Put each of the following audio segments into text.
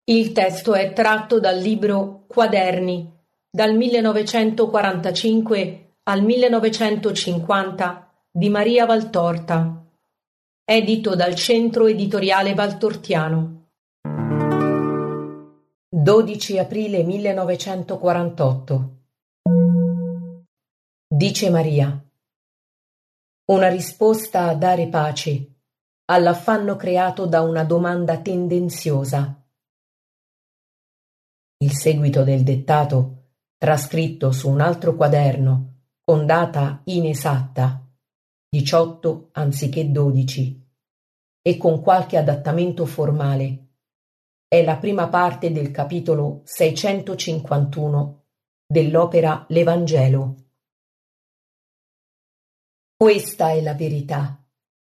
Il testo è tratto dal libro Quaderni, dal 1945 al 1950 di Maria Valtorta, edito dal Centro Editoriale Valtortiano. 12 aprile 1948. Dice Maria: una risposta a dare pace all'affanno creato da una domanda tendenziosa. Il seguito del dettato, trascritto su un altro quaderno con data inesatta, 18 anziché 12, e con qualche adattamento formale, è la prima parte del capitolo 651 dell'opera L'Evangelo. Questa è la verità.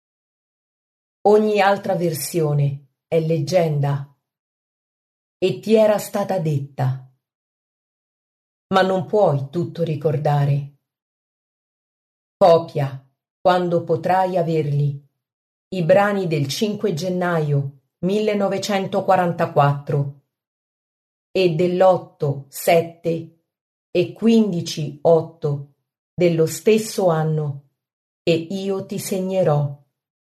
Ogni altra versione è leggenda e ti era stata detta, ma non puoi tutto ricordare. Copia, quando potrai averli, i brani del 5 gennaio 1944 e dell'8, 7 e 15, 8 dello stesso anno, e io ti segnerò.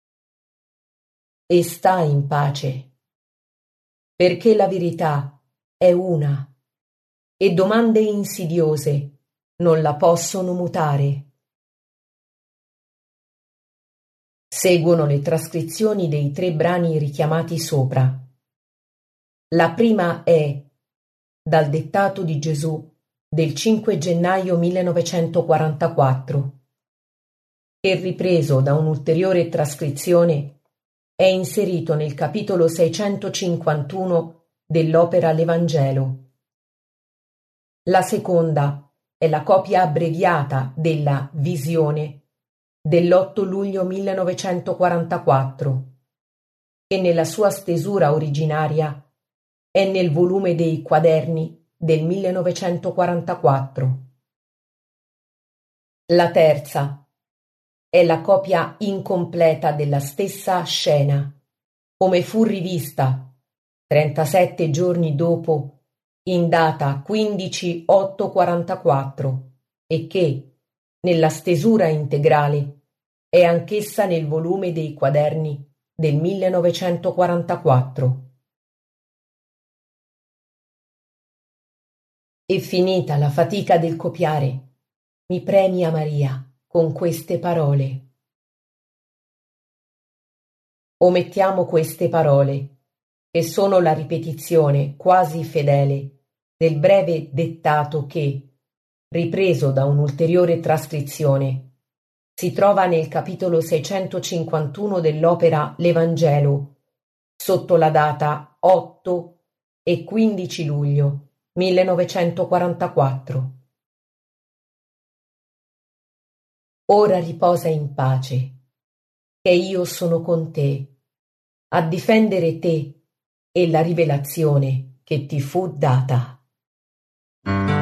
E sta in pace, perché la verità è una e domande insidiose non la possono mutare. Seguono le trascrizioni dei 3 brani richiamati sopra. La prima è dal dettato di Gesù del 5 gennaio 1944, che, ripreso da un'ulteriore trascrizione, è inserito nel capitolo 651 dell'opera L'Evangelo. La seconda è la copia abbreviata della Visione dell'8 luglio 1944, che nella sua stesura originaria è nel volume dei Quaderni del 1944. La terza è la copia incompleta della stessa scena, come fu rivista 37 giorni dopo, in data 15/8/44, e che, nella stesura integrale, è anch'essa nel volume dei Quaderni del 1944. E finita la fatica del copiare, mi premia Maria con queste parole. Omettiamo queste parole, che sono la ripetizione quasi fedele del breve dettato che, ripreso da un'ulteriore trascrizione, si trova nel capitolo 651 dell'opera L'Evangelo, sotto la data 8 e 15 luglio 1944. Ora riposa in pace, che io sono con te, a difendere te e la rivelazione che ti fu data.